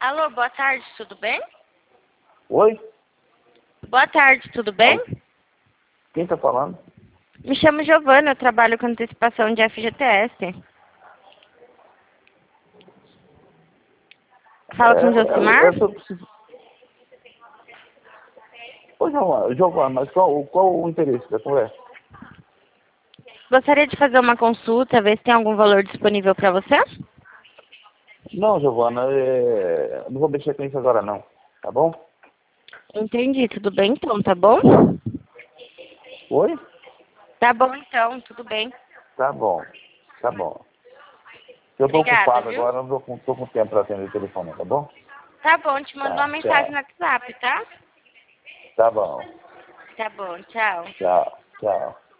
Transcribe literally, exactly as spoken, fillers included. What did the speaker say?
Alô, boa tarde, tudo bem? Oi? Boa tarde, tudo bem? Quem tá falando? Me chamo Giovana, eu trabalho com antecipação de F G T S. Fala com o É, Josimar? eu, eu só preciso... Ô, Giovana, Giovana, mas qual, qual o interesse da conversa? Gostaria de fazer uma consulta, ver se tem algum valor disponível para você? Não, Giovana, é... não vou mexer com isso agora não, tá bom? Entendi, tudo bem então, tá bom? Oi? Tá bom então, tudo bem. Tá bom, tá bom. Eu tô Obrigada, ocupado viu? agora, não tô com, tô com tempo pra atender o telefone, tá bom? Tá bom, te mando uma Tá, mensagem tchau. no WhatsApp, tá? Tá bom. Tá bom, tchau. Tchau, tchau.